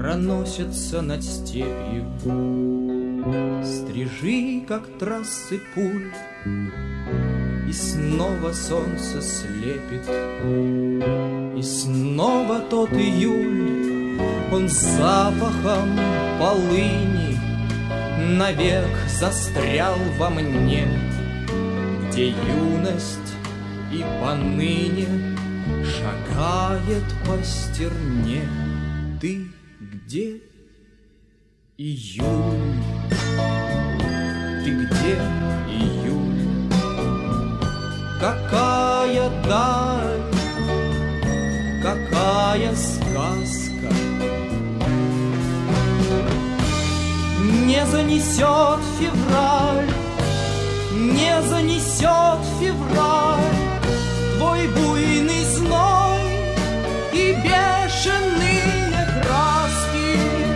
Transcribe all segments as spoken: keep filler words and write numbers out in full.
проносятся над степью. Стрижи, как трассы пуль, и снова солнце слепит. И снова тот июль, он запахом полыни навек застрял во мне, где юность и поныне шагает по стерне. Ты где, июль? Ты где, июль? Какая даль, какая сказка не занесет февраль, не занесет февраль твой буйный зной и бешеные краски.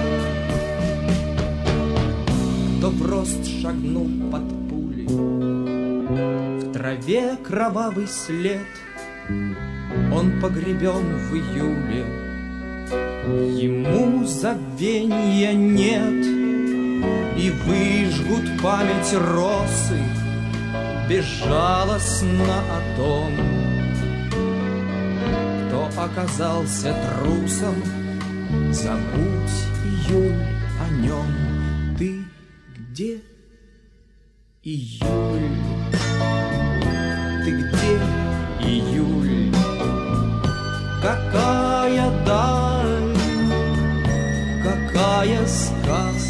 Кто прост шагнул под пули, в траве кровавый след, он погребен в июле, ему забвенья нет. И выжгут память росы безжалостно о том, кто оказался трусом. Забудь, июль, о нем. Ты где, июль? Ты где, июль? Какая даль, какая сказка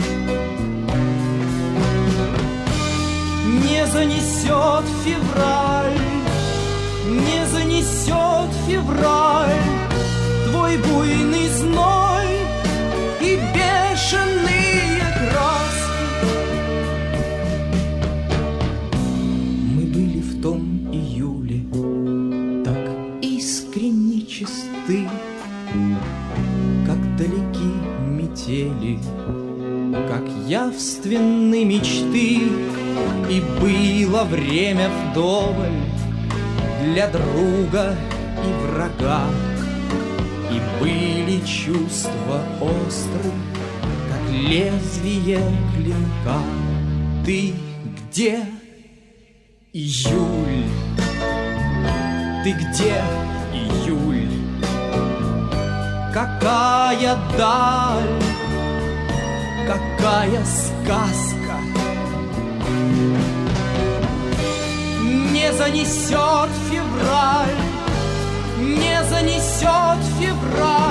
не занесет февраль, не занесет февраль твой буйный зной и бешеные краски. Мы были в том июле так искренне чисты, как далеки метели, как явственны мечты. И было время вдоволь для друга и врага, и были чувства остры, как лезвие клинка. Ты где, июль? Ты где, июль? Какая даль, какая сказка не занесет февраль, не занесет февраль